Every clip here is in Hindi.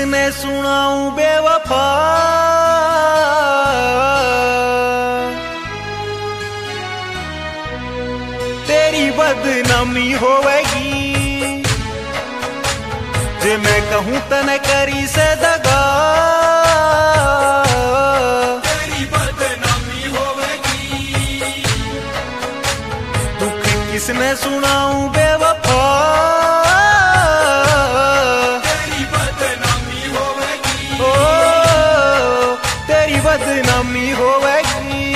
किसने सुनाऊं बेवफा, तेरी बदनामी होवेगी जे मैं कहूं तने करी से दगा, तेरी बदनामी होवेगी। दुख किसने सुनाऊं बेवफा, तेरी बदनामी होवेगी। ओ तेरी बदनामी होवेगी।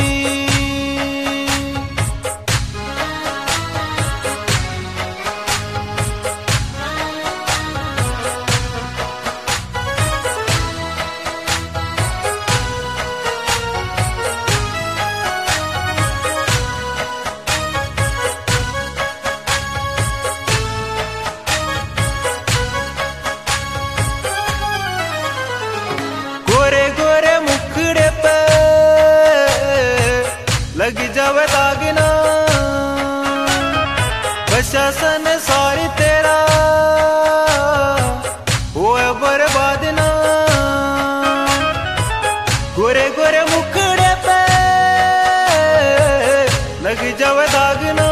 गोरे गोरे मुखड़े पे लग जावे दागना, प्रशासन सारी तेरा होए बर्बाद ना। गोरे गोरे मुखड़े पे लग जावे दागना,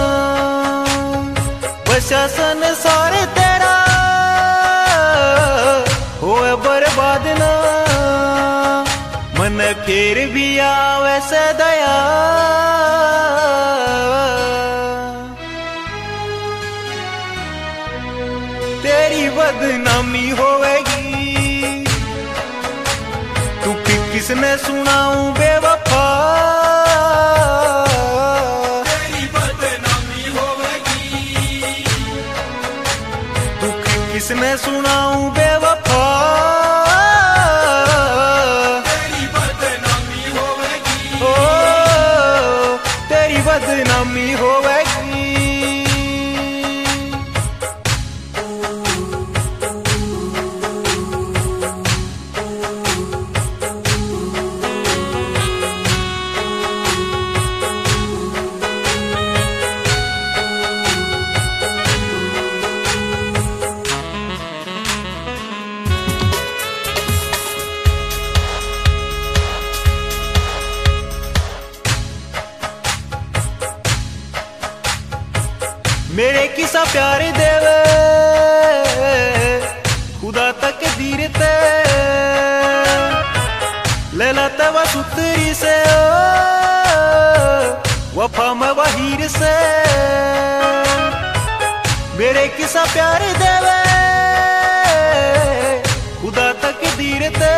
प्रशासन सारे तेरा होए बर्बाद ना। मन फिर भी आवे से दया, तेरी बदनामी होवेगी। तू किसने सुनाऊं बेवफा, तेरी बदनामी होवेगी। तू किसने सुनाऊं बेवफा, तेरी बदनामी होवेगी। मेरे किसा प्यार देवे खुदा तक दीर ते, लैला तवा सुतरी से वफा में वहीर से। मेरे किसा प्यार देवे खुदा तक दीर ते,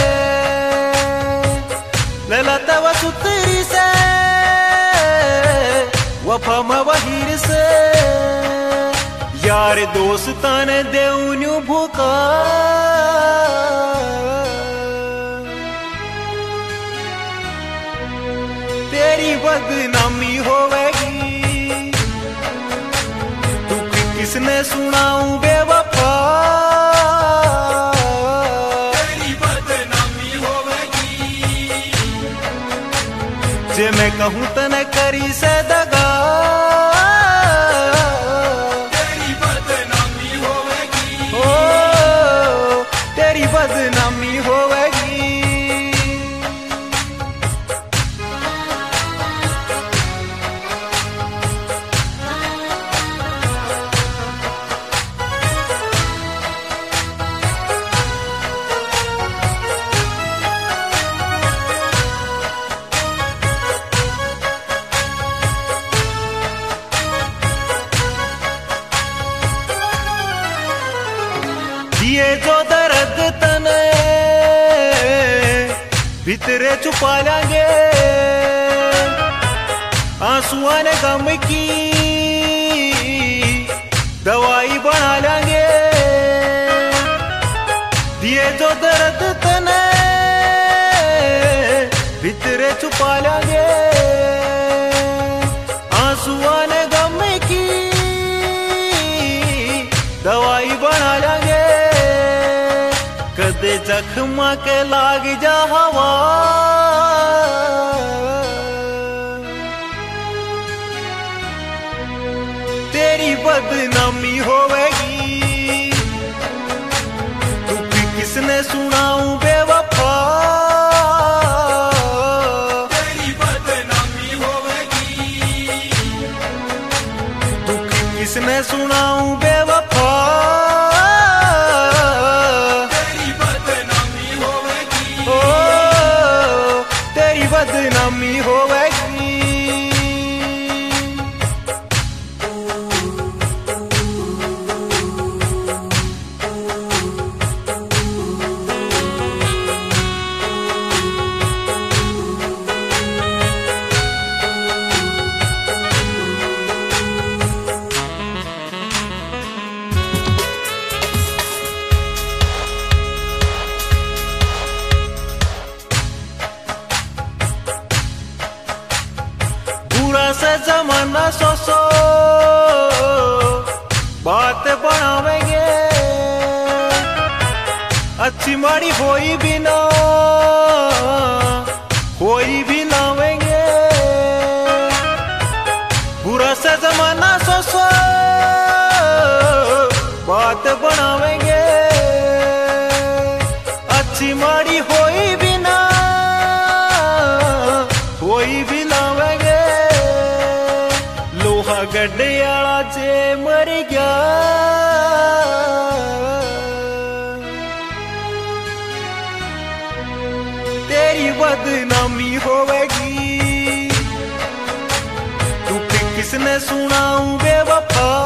लैला तवा सुतरी से वफा में वहीर से। यार दोस्तां ने देऊन्यू भूखा, तेरी बदनामी होवेगी। तू किसने सुनाऊं बेवफा, तेरी बदनामी होवेगी। जे मैं कहूं तने करी से दगा, बदनामी होवेगी। ये जो दर्द तने भीतरे छुपा लेंगे, आंसुओं ने गम की दवाई बना लेंगे। ये जो दर्द तने भीतरे छुपा लेंगे, आंसुओं ने गम की दवाई बना लेंगे। कदे जख्मा के लाग जा हवा, तेरी बदनामी होवेगी। तू किस किसने सुनाऊं बेवफा, तेरी बदनामी होवेगी। ओ तेरी बदनामी होवेगी। बुरा से जमाना सो बात बनावेंगे, अच्छी माड़ी होई भी ना कोई भी लावेंगे। बुरा से जमाना सो बात बनावेंगे, अच्छी माड़ी होई भी ना कोई भी लावेंगे। लोहा गड्ढियाला जे मर गया, तेरी बदनामी होवेगी। तू किसने सुनाऊं बेवफा,